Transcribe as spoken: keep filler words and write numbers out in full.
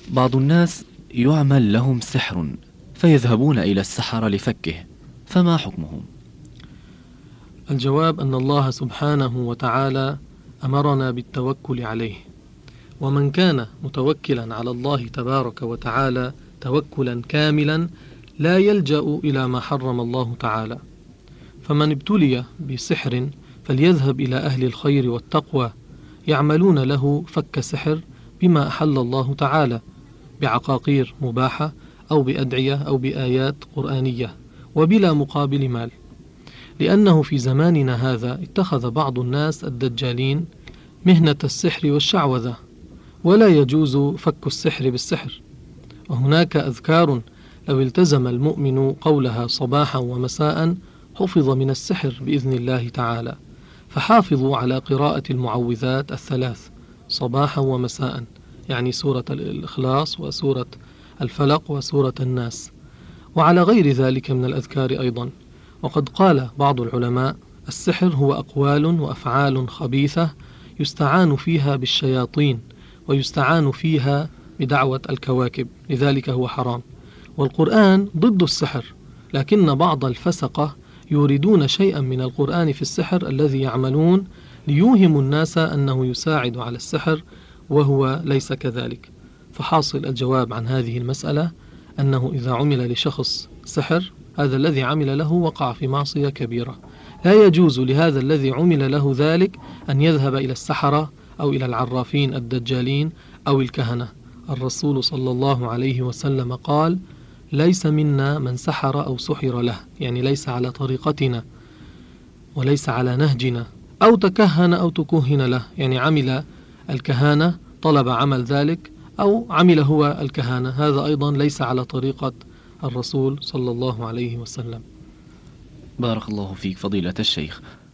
بعض الناس يعمل لهم سحر فيذهبون إلى السحرة لفكه، فما حكمهم؟ الجواب أن الله سبحانه وتعالى أمرنا بالتوكل عليه، ومن كان متوكلا على الله تبارك وتعالى توكلا كاملا لا يلجأ إلى ما حرم الله تعالى. فمن ابتلي بسحر فليذهب إلى أهل الخير والتقوى يعملون له فك سحر بما أحل الله تعالى، بعقاقير مباحة أو بأدعية أو بآيات قرآنية وبلا مقابل مال. لأنه في زماننا هذا اتخذ بعض الناس الدجالين مهنة السحر والشعوذة، ولا يجوز فك السحر بالسحر. وهناك أذكار لو التزم المؤمن قولها صباحا ومساء حفظ من السحر بإذن الله تعالى. فحافظوا على قراءة المعوذات الثلاث صباحا ومساء، يعني سورة الإخلاص وسورة الفلق وسورة الناس، وعلى غير ذلك من الأذكار أيضا. وقد قال بعض العلماء: السحر هو أقوال وأفعال خبيثة يستعان فيها بالشياطين ويستعان فيها بدعوة الكواكب، لذلك هو حرام. والقرآن ضد السحر، لكن بعض الفسقة يوردون شيئا من القرآن في السحر الذي يعملون ليوهموا الناس أنه يساعد على السحر، وهو ليس كذلك. فحاصل الجواب عن هذه المسألة أنه إذا عمل لشخص سحر، هذا الذي عمل له وقع في معصية كبيرة. لا يجوز لهذا الذي عمل له ذلك أن يذهب إلى السحرة أو إلى العرافين الدجالين أو الكهنة. الرسول صلى الله عليه وسلم قال: ليس منا من سحر أو سحر له، يعني ليس على طريقتنا وليس على نهجنا، أو تكهن أو تكهن له، يعني عمل الكهانة طلب عمل ذلك أو عمل هو الكهانة، هذا أيضا ليس على طريقة الرسول صلى الله عليه وسلم. بارك الله فيك فضيلة الشيخ.